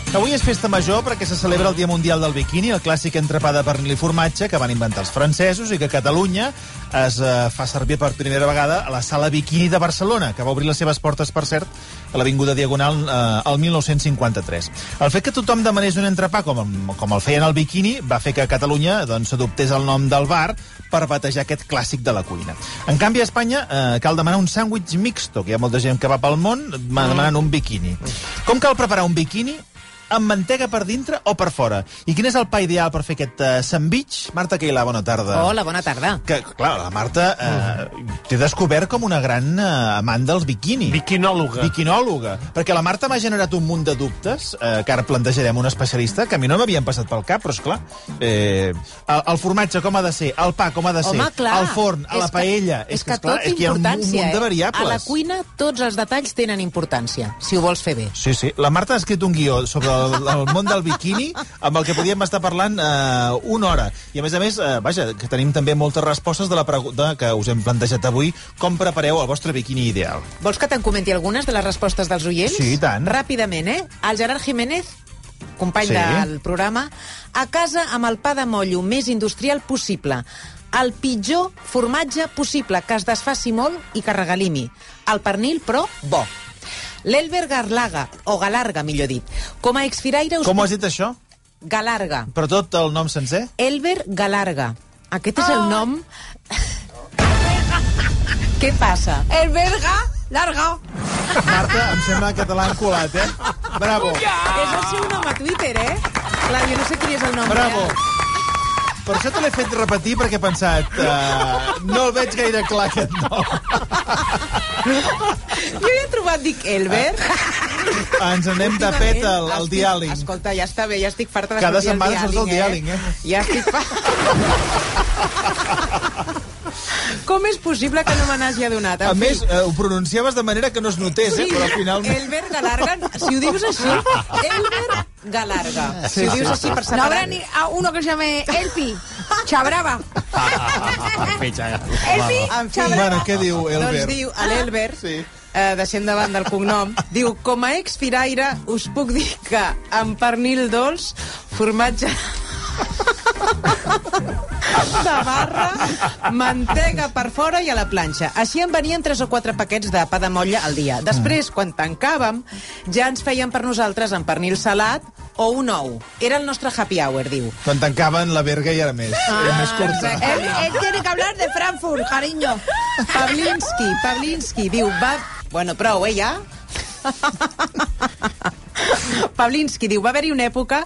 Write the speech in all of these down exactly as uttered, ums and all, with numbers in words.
Avui és festa major perquè se celebra el Dia Mundial del Biquini, el clàssic entrepà de pernil i formatge que van inventar els francesos i que a Catalunya es eh, fa servir per primera vegada a la Sala Biquini de Barcelona, que va obrir les seves portes, per cert, a l'Avinguda Diagonal eh, el mil nou-cents cinquanta-tres. El fet que tothom demanés un entrepà com, com el feien al Biquini va fer que a Catalunya doncs, s'adoptés el nom del bar per batejar aquest clàssic de la cuina. En canvi, a Espanya eh, cal demanar un sàndwich mixto, que hi ha molta gent que va pel món demanant un biquini. Com cal preparar un biquini? Amb mantega per dintre o per fora? I quin és el pa ideal per fer aquest uh, sandwich? Marta Cailà, bona tarda. Hola, bona tarda. Que, clar, la Marta uh, t'he descobert com una gran uh, amant dels biquini. Biquinòloga. Biquinòloga. Perquè la Marta m'ha generat un munt de dubtes, uh, que ara plantejarem un especialista, que a mi no m'havien passat pel cap, però esclar, eh, el, el formatge com ha de ser, el pa com ha de ser, Home, clar, el forn, a la paella... És que, és que, esclar, tot és que hi ha un, un importància, munt de variables. Eh? A la cuina tots els detalls tenen importància, si ho vols fer bé. Sí, sí. La Marta ha escrit un guió sobre el, el món del biquini amb el que podíem estar parlant eh, una hora. I a més a més, eh, vaja, que tenim també moltes respostes de la pregunta que us hem plantejat avui, com prepareu el vostre biquini ideal. Vols que te'n comenti algunes de les respostes dels oients? Sí, i tant. Ràpidament, eh? El Gerard Jiménez, company Sí. del programa, a casa amb el pa de mollo més industrial possible. El pitjor formatge possible, que es desfaci molt i que regalimi. El pernil, però, bo. L'Elber Garlaga, o Galarga, millor dit. Com a exfiraire... Us... Com ho has dit, això? Galarga. Però tot el nom sencer? Elber Galarga. Aquest és el nom... Què passa? Elberga larga. Marta, em sembla que te l'han colat, eh? Bravo. És el seu nom a Twitter, eh? Clar, jo no sé quin és el nom. Bravo. real. Per això te l'he fet repetir, perquè he pensat... Uh, no el veig gaire clar, aquest nom. Jo ja he trobat, dic, Elber. Ens anem de pet al, al Estic- diàling. Escolta, ja està bé, ja estic farta de Cada sortir al setmana surts al diàling, eh? Ja estic fa... Com és possible que no me n'hagi adonat? En A fi. més, eh, ho pronunciaves de manera que no es notés, eh? Sí, Però al final... Elber Galarga, si ho dius així, Elber Galarga. Sí, Si ho sí, dius sí. així per No separat. habrá ni a uno que se llame Elpi. Chabrava. Elpi, En fi, Bueno, què diu Elber? doncs diu, a l'Elber, Sí. eh, deixem davant del cognom, diu, com a exfiraire us puc dir que amb pernil dolç, formatge de barra, mantega per fora i a la planxa. Així en venien tres o quatre paquets de pa de motlla al dia. Després, quan tancàvem, ja ens feien per nosaltres amb pernil salat o un ou. Era el nostre happy hour, diu. Quan tancaven la verga i era més, era més curta. él, él tiene que hablar de Frankfurt, cariño. Pavlinsky, Pavlinsky, diu, va... Bueno, prou, eh, ja? Pavlinsky diu, va haver-hi una època...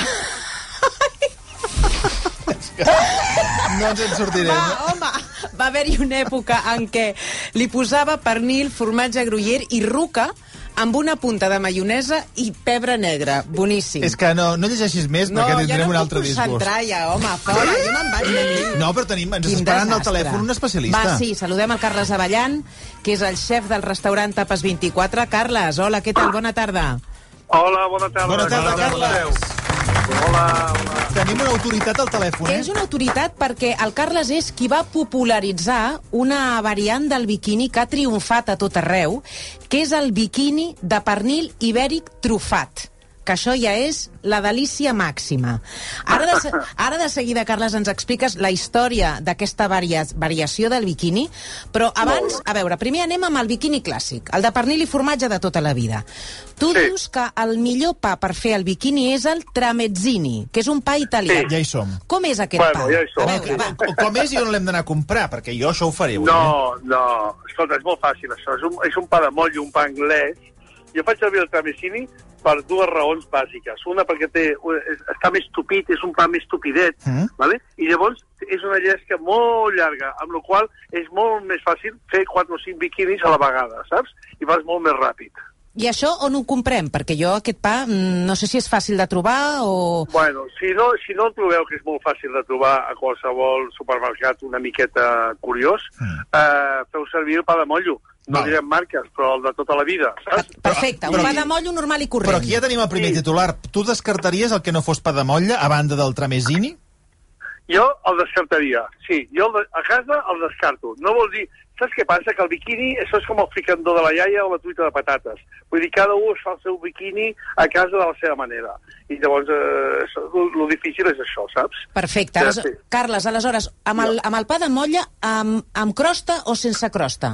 No ens en sortirem. Va, home, va haver-hi una època en què li posava pernil, formatge gruyère i ruca amb una punta de maionesa i pebre negre. Boníssim. És que no, no llegeixis més, no, perquè ja tindrem no un puc altre disgust. concentrar ja, home, fora, jo me'n vaig d'aquí. No, però tenim, ens Quin esperant al desastre. telèfon un especialista. Va, sí, saludem el Carles Avellan, que és el xef del restaurant Tapes vint-i-quatre. Carles, hola, què tal? Bona tarda. Hola, bona tarda. Bona tarda, Carles. Hola, hola. Tenim una autoritat al telèfon, eh? És una autoritat perquè el Carles és qui va popularitzar una variant del biquini que ha triomfat a tot arreu, que és el biquini de pernil ibèric trufat, que això ja és la delícia màxima. Ara de, ara de seguida, Carles, ens expliques la història d'aquesta varia, variació del biquini, però abans, a veure, primer anem amb el biquini clàssic, el de pernil i formatge de tota la vida. Tu Sí. dius que el millor pa per fer el biquini és el tramezzini, que és un pa italià. Ja hi som. Com és aquest Bueno, pa? ja hi som. A veure, va. O- Com és i on l'hem d'anar a comprar? Perquè jo això ho faré avui. No, no, escolta, és molt fàcil això. És un, és un pa de motllo, un pa anglès. Jo faig servir el tramezzini per dues raons bàsiques. Una, perquè té, és, està més tupit, és un pa més tupidet, Mm. vale? I llavors és una llesca molt llarga, amb la qual és molt més fàcil fer quatre o cinc biquinis a la vegada, saps? I vas molt més ràpid. I això on ho comprem? Perquè jo aquest pa mm, no sé si és fàcil de trobar o... Bueno, si no, si no el trobeu, que és molt fàcil de trobar a qualsevol supermercat una miqueta curiós, Mm. eh, feu servir el pa de mollo. No Val. direm marques, però el de tota la vida, saps? Perfecte, un Però pa aquí- de mollo normal i corrent. Però aquí ja tenim el primer Sí. titular. Tu descartaries el que no fos pa de motlla a banda del tramezzini? Jo el descartaria, sí. Jo el de, a casa el descarto. No vol dir saps què passa? Que el biquini, això és com el fricandó de la iaia o la truita de patates. Vull dir, cada un es fa el seu biquini a casa de la seva manera. I llavors, eh, el difícil és això, saps? Perfecte. Ja, Aleshores, sí. Carles, aleshores, amb el, amb el pa de motlla, amb, amb crosta o sense crosta?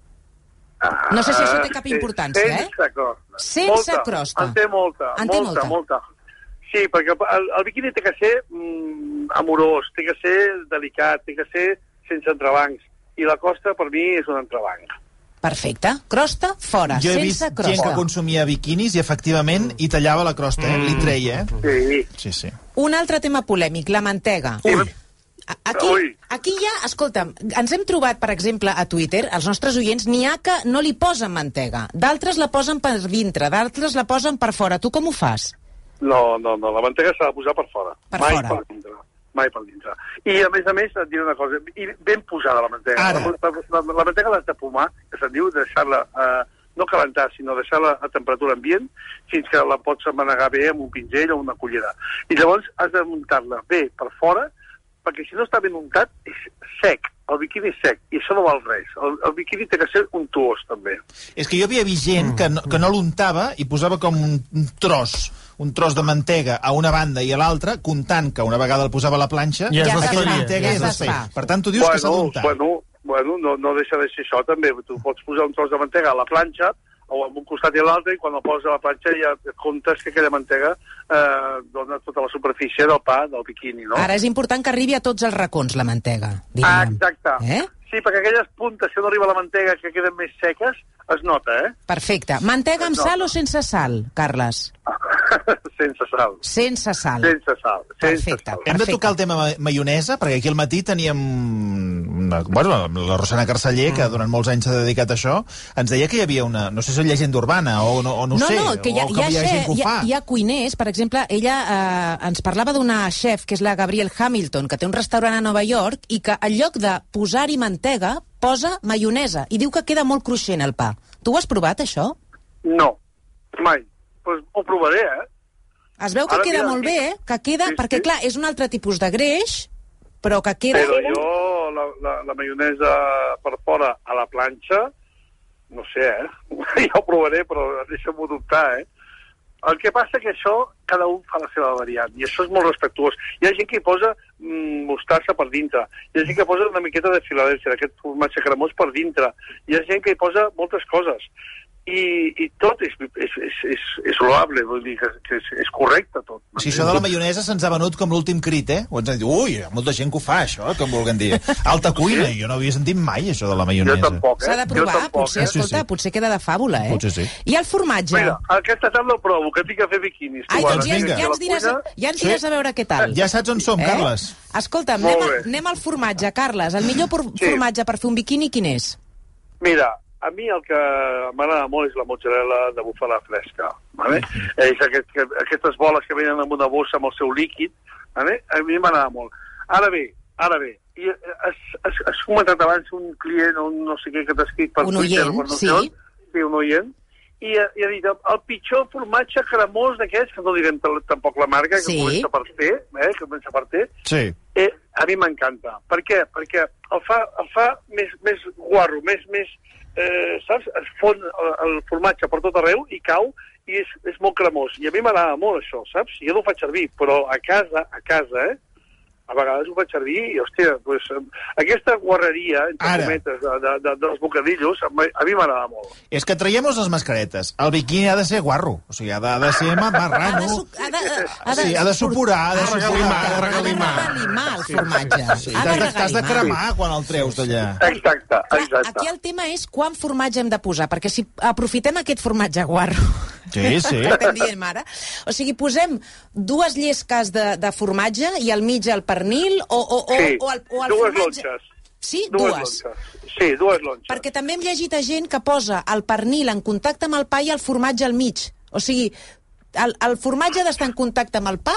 No sé si això té cap importància, eh? Sense crosta. Sense molta. crosta. En té molta, en té molta, molta. molta. Sí, perquè el, el biquini té que ser mm, amorós, té que ser delicat, té que ser sense entrebancs. I la costa, per mi, és un entrebanc. Perfecte. Crosta, fora. Jo he sense vist crosta. gent que consumia biquinis i, efectivament, hi tallava la crosta, eh? Li treia, eh? Sí. Sí, sí. Un altre tema polèmic, la mantega. Ui. Aquí, Ui. aquí ja, escolta'm, ens hem trobat, per exemple, a Twitter, els nostres oients, n'hi ha que no li posen mantega. D'altres la posen per dintre, d'altres la posen per fora. Tu com ho fas? No, no, no, la mantega s'ha de posar per fora. Per Mai fora. per dintre. Mai per dintre. I, a més a més, et diré una cosa, i ben posada la mantega. Ara. La, la, la mantega l'has de pomar, que se'n diu deixar-la, eh, no calentar, sinó deixar-la a temperatura ambient, fins que la pots manegar bé amb un pinzell o una cullera. I llavors has de muntar-la bé per fora, perquè si no està ben untat, és sec. El biquini és sec, i això no val res. El, el biquini té que ser untuós, també. És que jo havia vist gent que no, que no l'untava i posava com un, un tros, un tros de mantega a una banda i a l'altra, comptant que una vegada el posava a la planxa, Ja es aquella desfaria, mantega ja ja es es desfeia. desfà. Per tant, tu dius que s'ha d'untar. Bueno, bueno no, no deixa de ser això, també. Tu pots posar un tros de mantega a la planxa, o en un costat i l'altre, i quan el poses a la planxa ja comptes que aquella mantega eh, dona tota la superfície del pa, del biquini, no? Ara és important que arribi a tots els racons, la mantega, Ah, diríem. exacte. Eh? Sí, perquè aquelles puntes que no arriba la mantega, que queden més seques, es nota, eh? Perfecte. Mantega amb No. sal o sense sal, Carles? Sense sal. Sense sal. Sense sal. Sense Perfecte. sal. Hem de tocar el tema ma- maionesa, perquè aquí al matí teníem una, bueno, la Rosana Carceller, que durant molts anys s'ha dedicat a això, ens deia que hi havia una, no sé si és llegenda urbana, o no, o no, no, sé, no, que hi ha, o hi, ha hi ha gent que ho hi, ha, fa. hi ha cuiners, per exemple, ella eh, ens parlava d'una chef, que és la Gabrielle Hamilton, que té un restaurant a Nova York, i que en lloc de posar-hi mantega, posa maionesa, i diu que queda molt cruixent el pa. Tu ho has provat, això? No, mai. Pues ho provaré, eh? Es veu que Ara, queda mira, molt sí. bé, eh? Que queda, Sí, perquè, sí. clar, és un altre tipus de greix, però que queda... Però jo, la, la, la maionesa per fora a la planxa, no sé, eh? Ja ho provaré, però deixa'm-ho dubtar, eh? El que passa que això, cada un fa la seva variant, i això és molt respectuós. Hi ha gent que hi posa mm, mostassa per dintre, hi ha gent que posa una miqueta de Filadèlfia, d'aquest formatge cremós per dintre, hi ha gent que hi posa moltes coses. I, i tot és, és, és, és, és loable, vull dir que, que és, és correcte tot. Si això de la maionesa se'ns ha venut com l'últim crit, eh? O ens han dit, ui, hi ha molta gent que ho fa, això, com vulguem dir. Alta cuina, i jo no havia sentit mai això de la Jo maionesa. tampoc, eh? S'ha de Jo provar, tampoc, potser, eh? Sí, sí. escolta, potser queda de fàbula, eh? Potser sí. I el formatge? Mira, aquesta tarda el provo, que tinc que fer biquinis. Ai, Tu, doncs ara, ja, vinga. ja ens diràs, cuina. ja ens diràs a veure què tal. Ja saps on som, Eh? Carles. Escolta'm, Molt anem, a, bé. anem al formatge, Carles. El millor por- Sí. formatge per fer un biquini, quin és? Mira, a mi el que m'agrada molt és la mozzarella de búfala fresca, vale? És aquest, que, aquestes boles que venen amb una bossa amb el seu líquid, vale? A mi m'agrada molt. Ara bé, ara bé, i has, has, has comentat abans un client o un no sé què que t'ha escrit per Un Twitter, oient, per no sí. sé on, sí, un oient, i, ha- i ha dit, el pitjor formatge cremós d'aquests, que no direm t- tampoc la marca, que Sí. comença per T, eh, que comença per T, Sí. eh, a mi m'encanta. Per què? Perquè el fa, el fa més, més guarro, més, més eh, saps? Es fon el, el formatge per tot arreu i cau i és, és molt cremós. I a mi m'agrada molt això, saps? Jo no ho faig servir, però a casa, a casa, eh? A vegades ho faig servir i, hòstia, pues, eh, aquesta guarreria, entre Ara. cometes, de, de, de, dels bocadillos, a mi, a mi m'agrada molt. És que traiem-nos les mascaretes. El biquini ha de ser guarro. O sigui, ha de, ha de ser Ha de, marrano. su- ha de, ha de, Sí, ha de supurar, ha de Ha de regalimar, supurar. ha de regalimar. Ha de regalimar el formatge. Sí, Ha t'has de, t'has de regalimar. cremar quan el treus d'allà. Exacte, Clar, exacte. aquí el tema és quant formatge hem de posar, perquè si aprofitem aquest formatge guarro, Sí, sí. que estem dient ara, o sigui, posem dues llesques de, de formatge i al mig el pernil, o, o, o, Sí, o el, o el dues formatge... lonxes. Sí, Dues dues. lonxes. Sí, dues lonxes. Perquè també hem llegit a gent que posa el pernil en contacte amb el pa i el formatge al mig. O sigui, el, el formatge ha d'estar en contacte amb el pa?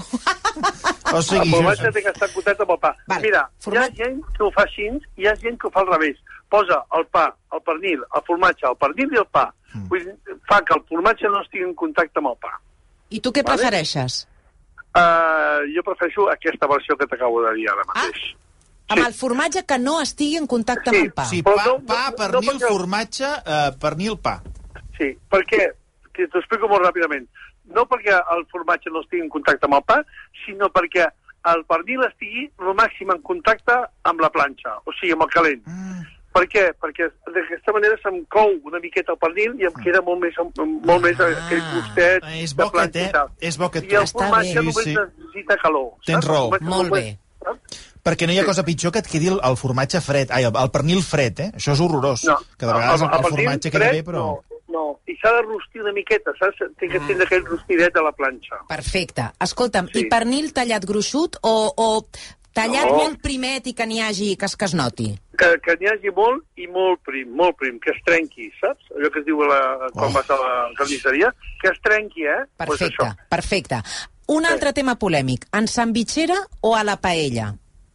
O El sigui, formatge té que estar en contacte amb el pa. Vale. Mira, Format- hi ha gent que ho fa així i hi ha gent que ho fa al revés. Posa el pa, el pernil, el formatge, el pernil i el pa. Mm. Vull dir, fa que el formatge no estigui en contacte amb el pa. I tu què Vale. prefereixes? Uh, jo prefereixo aquesta versió que t'acabo de dir ara mateix. Amb el formatge que no estigui en contacte amb el pa. Sí, Però pa, no, pa no, pernil, no perquè- formatge, eh, pernil, pa. Sí, perquè, que t'ho explico molt ràpidament, no perquè el formatge no estigui en contacte amb el pa, sinó perquè el pernil estigui el màxim en contacte amb la planxa, o sigui, amb el calent. Mm. Per què? Perquè d'aquesta manera se'm cou una miqueta el pernil i em queda molt més, molt més aquell gustet Ah, és de bo que planxa té, i tal. és bo que I el Està formatge bé. només Sí, sí. necessita calor. Tens saps? raó. El formatge Molt només- bé. saps? Perquè no hi ha cosa pitjor que et quedi el, el formatge fred, ai, el, el pernil fred, eh? Això és horrorós. No, que de vegades el, el, pernil formatge queda fred, bé, però... No, no. I s'ha de rostir una miqueta, saps? Té que tindre aquell rostidet de la planxa. Perfecte. Escolta'm, Sí. i pernil tallat gruixut o, o tallat No. molt primet i que n'hi hagi, que es, que es noti? Que, que n'hi hagi molt i molt prim, molt prim, que es trenqui, saps? Allò que es diu la, quan Oh. vas a la carnisseria, que es trenqui, eh? Perfecte, Pues això. perfecte. Un Sí. altre tema polèmic. En sandvitxera o a la paella?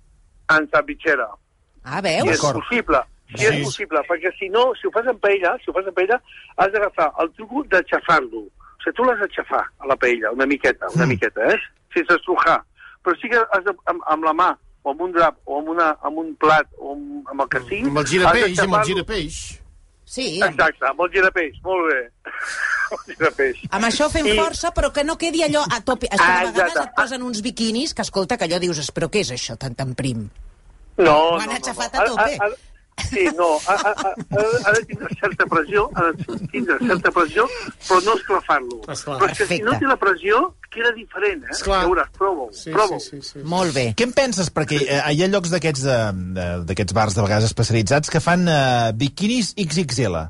En sandvitxera. Ah, Si és veus? D'acord. possible, si Sí. és possible, perquè si no, si ho fas en paella, si ho fas en paella, has d'agafar el truc d'aixafar-lo. O sigui, tu l'has d'aixafar a la paella, una miqueta, una Mm. miqueta, eh? Sense estrujar. Però sí que has de, amb, amb la mà, o amb un drap, o amb, una, amb un plat, o amb, amb el que sigui... Amb el has girapeix, amb el d'aixafar-lo. girapeix. Sí, Exacte, amb el girapeix, molt bé. el girapeix. amb això fem I- força, però que no quedi allò a tope. És que Ah, de vegades exacte. et posen uns biquinis que, escolta, que allò dius, però què és això tan tan prim? No, Ho no, han no, aixafat no. a tope. Ha, ha, sí, no, ha, ha, ha, ha de tindre certa pressió, ha de tindre certa pressió, però no esclafar-lo. Esclar. Però és que si no Perfecte. té la pressió, queda diferent, eh? Esclar. Ja veuràs, prova-ho, Sí, prova-ho. sí, sí, sí. Molt bé. Què en penses? Perquè eh, hi ha llocs d'aquests de- de- d'aquests bars de vegades especialitzats que fan eh, biquinis ics ics ele.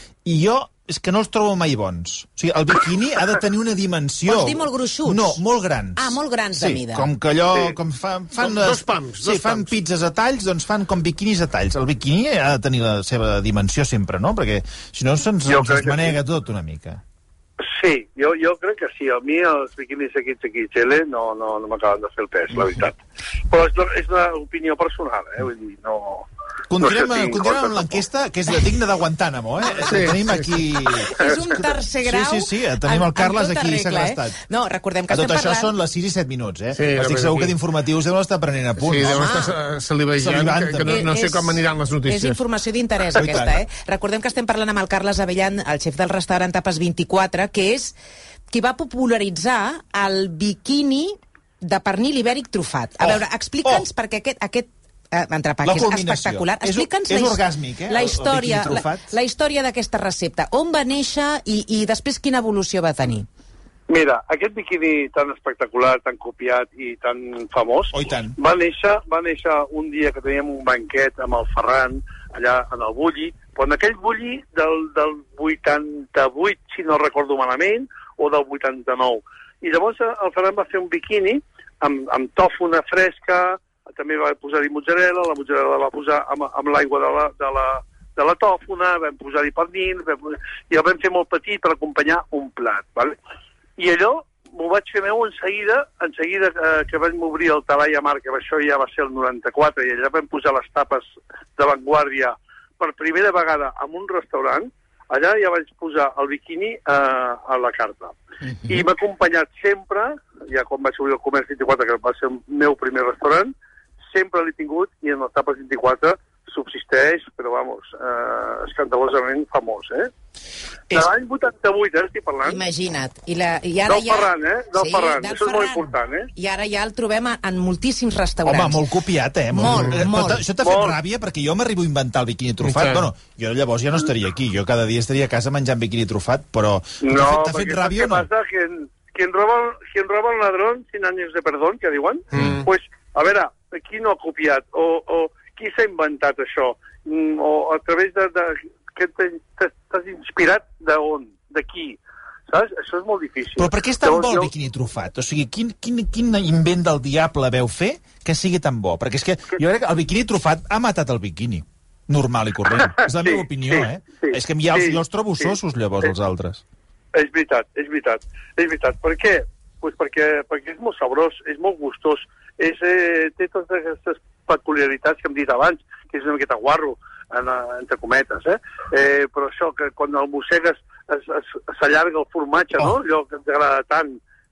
I jo és que no els trobo mai bons. O sigui, el biquini ha de tenir una dimensió... Vols dir molt gruixuts? No, molt grans. Ah, molt grans de sí, mida. com que allò... Sí. Com fan, fan Com dos pams, Sí, dos fan pams. pizzas a talls, doncs fan com biquinis a talls. El biquini ha de tenir la seva dimensió sempre, no? Perquè si no se'ns Jo ens crec que manega tot una mica. Sí, jo, jo crec que sí. A mi els biquinis equits equits ele no, no, no m'acaben de fer el pes, la veritat. Però és, és una opinió personal, eh? Vull dir, no... Continuem, no sé si continuem amb importa l'enquesta, que és de digne de Guantánamo, eh? Sí, Tenim sí, aquí... És un tercer grau. Sí, sí, sí, tenim en- el Carles en tota aquí regla, segrestat. Eh? No, recordem que A tot estem això parlant... són les sis i set minuts, eh? Sí, Estic a segur veure, que d'informatius deuen estar prenent a punt. Sí, deuen Home. estar eh, salivejant, Salivant, que, que no, no sé És- com aniran les És notícies. informació d'interès, I aquesta, tant. eh? Recordem que estem parlant amb el Carles Avellan, el xef del restaurant Tapes vint-i-quatre, que és qui va popularitzar el biquini de pernil ibèric trufat. A Oh, veure, explica'ns, oh. perquè aquest, aquest eh, entrepà, La que és culminació. espectacular. És- Explica'ns és la his- orgàsmic, eh, la el- el història, biquini la, trufat. la història d'aquesta recepta. On va néixer i, i després quina evolució va tenir? Mira, aquest biquini tan espectacular, tan copiat i tan famós, Oh, i tant. va néixer, va néixer un dia que teníem un banquet amb el Ferran, allà en el Bulli, però en aquell Bulli del, del vuitanta-vuit, si no recordo malament, o del vuitanta-nou. I llavors el Ferran va fer un biquini amb, amb tòfona fresca, també va posar-hi mozzarella, la mozzarella la va posar amb, amb l'aigua de la, de la, de la tòfona, vam posar-hi pernil, vam, posar... i el vam fer molt petit per acompanyar un plat, ¿vale? I allò m'ho vaig fer meu en seguida, en seguida eh, que vam obrir el Talaia Mar, que això ja va ser el noranta-quatre, i allà vam posar les tapes de vanguardia per primera vegada en un restaurant, allà ja vaig posar el biquini eh, a la carta. Uh-huh. I m'ha acompanyat sempre, ja quan vaig obrir el Comerç vint-i-quatre, que va ser el meu primer restaurant, sempre l'he tingut, i en el Tapes vint-i-quatre subsisteix, però, vamos, eh, escandalosament famós, eh? De És- l'any vuitanta-vuit, eh, estic parlant. Imagina't. I, la, i ara Del ja... Ferran, eh? Del Ferran. del Això és molt Ferran. important, eh? I ara ja el trobem en, en moltíssims restaurants. Home, molt copiat, eh? Molt, eh, molt. Però t- això t'ha fet Molt. ràbia? Perquè jo m'arribo a inventar el biquini trufat. I tant. Bueno, jo llavors ja no estaria aquí. Jo cada dia estaria a casa menjant biquini trufat, però... No, t'ha fet, t'ha fet perquè ràbia o saps no? què passa? Quien, quien, roba, quien roba el ladrón, cien años de perdón, que diuen, Mm. pues, a veure, qui no ha copiat? O, o qui s'ha inventat això? Mm, o a través de... de que t'has t'has inspirat d'on? De qui? Saps? Això és molt difícil. Però per què és tan Llavors, bo el jo- biquini trufat? O sigui, quin, quin, quin invent del diable veu fer que sigui tan bo? Perquè és que jo crec que el biquini trufat ha matat el biquini. Normal i corrent. És la Sí, meva opinió, sí, eh? sí, és que ja els, sí, jo els trobo sí. sossos, llavors, els altres. És veritat, és veritat, és veritat. Per què? Pues perquè, perquè és molt sabrós, és molt gustós, és, eh, té totes aquestes peculiaritats que hem dit abans, que és una miqueta guarro, en, entre cometes, eh? eh? Però això, que quan el mossegues es- es- s'allarga el formatge, Oh. no? Allò que t'agrada tant,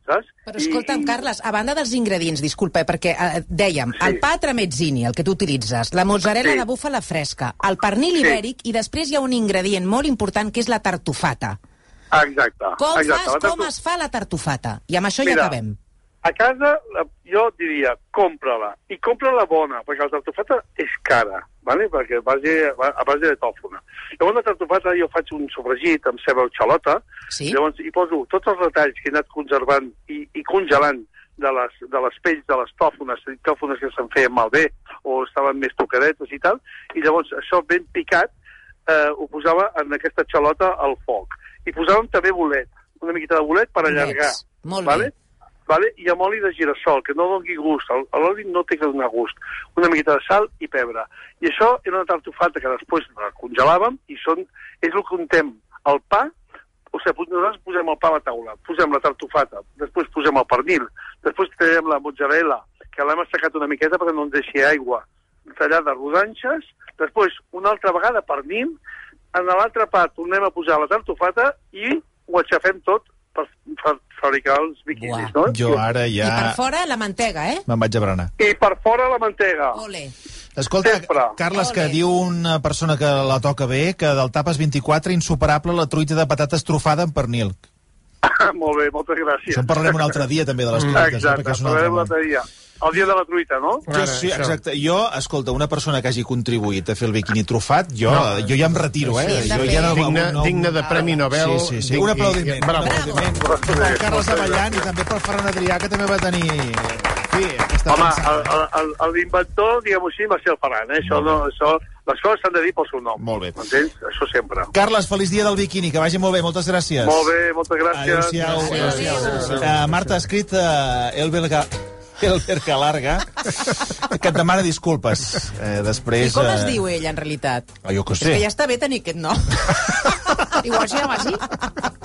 saps? Però escolta'm, I, Carles, a banda dels ingredients, disculpa, perquè eh, dèiem, Sí. el pa tramezzini, el que tu utilitzes, la mozzarella Sí. de búfala fresca, el pernil Sí. ibèric, i després hi ha un ingredient molt important, que és la tartufata. Exacte. Com, exacte. fas, La com tartu- es fa la tartufata? I amb això Mira, ja acabem. A casa, la, jo diria, compra-la. I compra-la bona, perquè la tartufata és cara, ¿vale? Perquè a base, a base de tòfona. Llavors la tartufata jo faig un sofregit amb ceba o xalota, Sí? llavors hi poso tots els retalls que he anat conservant i, i congelant de les, de les pells de les tòfones, tòfones que se'n feien malbé o estaven més tocadetes i tal, i llavors això ben picat eh, ho posava en aquesta xalota al foc. I posàvem també bolet, una miqueta de bolet per allargar. Bolets. Molt vale? bé. Vale? I amb oli de girassol, que no doni gust. L'oli no té que donar gust. Una miqueta de sal i pebre. I això era una tartufata que després la congelàvem i són, és el que untem el pa, o sigui, nosaltres posem el pa a la taula, posem la tartufata, després posem el pernil, després tallem la mozzarella, que l'hem assecat una miqueta perquè no ens deixi aigua, tallada rodanxes, després una altra vegada pernil, en l'altre pa tornem a posar la tartufata i ho aixafem tot per, per fabricar els biquinis, Buah. no? Jo ara I per ja fora, la mantega, eh? me'n vaig a berenar. I per fora la mantega. Ole. Escolta, Sempre. Carles, que Ole. diu una persona que la toca bé, que del Tapes vint-i-quatre, insuperable la truita de patates trufada amb pernil. Molt bé, moltes gràcies. Això en parlarem un altre dia, també, de les truites. eh, Exacte, perquè és un altre parlarem món. l'altre dia. El dia de la truita, no? Jo, sí, exacte. Jo, escolta, una persona que hagi contribuït a fer el biquini trufat, jo, no, jo ja em retiro, eh? Sí, hem de jo fer. ja no, Digne, no, digne de Premi Nobel. Sí, sí, sí. Digui- Un aplaudiment. Bravo. Un aplaudiment pel Carles Avellan i també pel Ferran Adrià, que també va tenir... En fi, aquesta Home, pensada. el- el- el- l'inventor, diguem-ho així, va ser el Ferran, eh? Això no, això, les coses s'han de dir pel seu nom. Molt bé. M'entens? Això sempre. Carles, feliç dia del biquini, que vagi molt bé, moltes gràcies. Molt bé, moltes gràcies. Adéu-siau. Adéu. Adéu. Uh, Marta, ha escrit uh, Elber, Ga Elber Galarga, que et demana disculpes. Uh, després... I com es eh, diu ell, en realitat? Ah, jo què És sé. que ja està bé tenir aquest nom. Igual se llama así.